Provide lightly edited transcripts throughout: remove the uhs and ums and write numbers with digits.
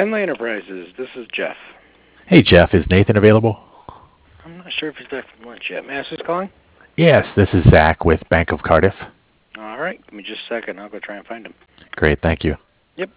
Henley Enterprises, this is Jeff. Hey, Jeff, is Nathan available? I'm not sure if he's back from lunch yet. May I ask who's calling? Yes, this is Zach with Bank of Cardiff. All right, give me just a second. I'll go try and find him. Great, thank you. Yep.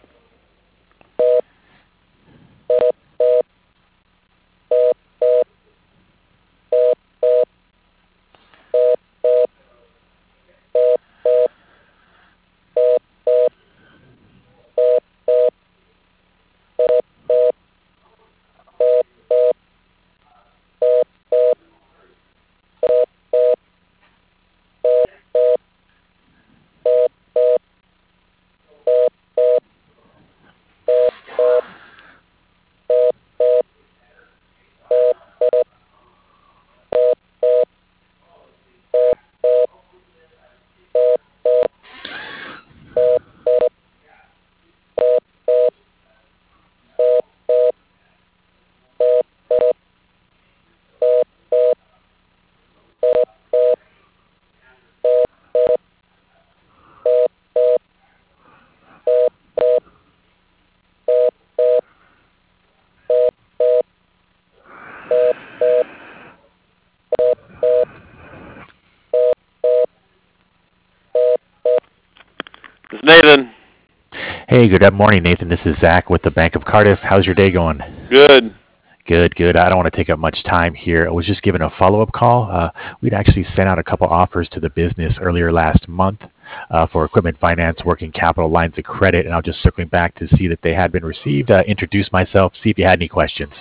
It's Nathan. Hey, good morning, Nathan. This is Zach with the Bank of Cardiff. How's your day going? Good. Good. I don't want to take up much time here. I was just giving a follow-up call. We'd actually sent out a couple offers to the business earlier last month for equipment finance, working capital lines of credit, and I was just circling back to see that they had been received. Introduce myself, see if you had any questions.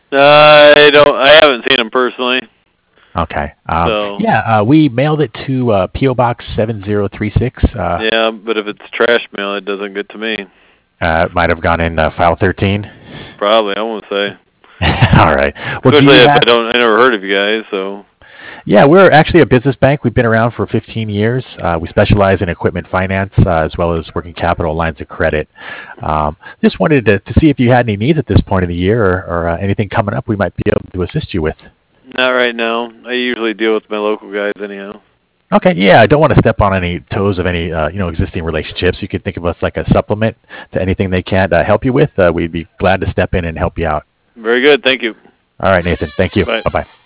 I haven't seen him personally. Okay. So. Yeah, we mailed it to P.O. Box 7036. Yeah, but if it's trash mail, it doesn't get to me. It might have gone in file 13. Probably, I won't say. All right. Well, especially if I never heard of you guys, so. Yeah, we're actually a business bank. We've been around for 15 years. We specialize in equipment finance as well as working capital lines of credit. Just wanted to see if you had any needs at this point of the year or anything coming up we might be able to assist you with. Not right now. I usually deal with my local guys anyhow. Okay, yeah, I don't want to step on any toes of any existing relationships. You could think of us like a supplement to anything they can't help you with. We'd be glad to step in and help you out. Very good. Thank you. All right, Nathan. Thank you. Bye. Bye-bye.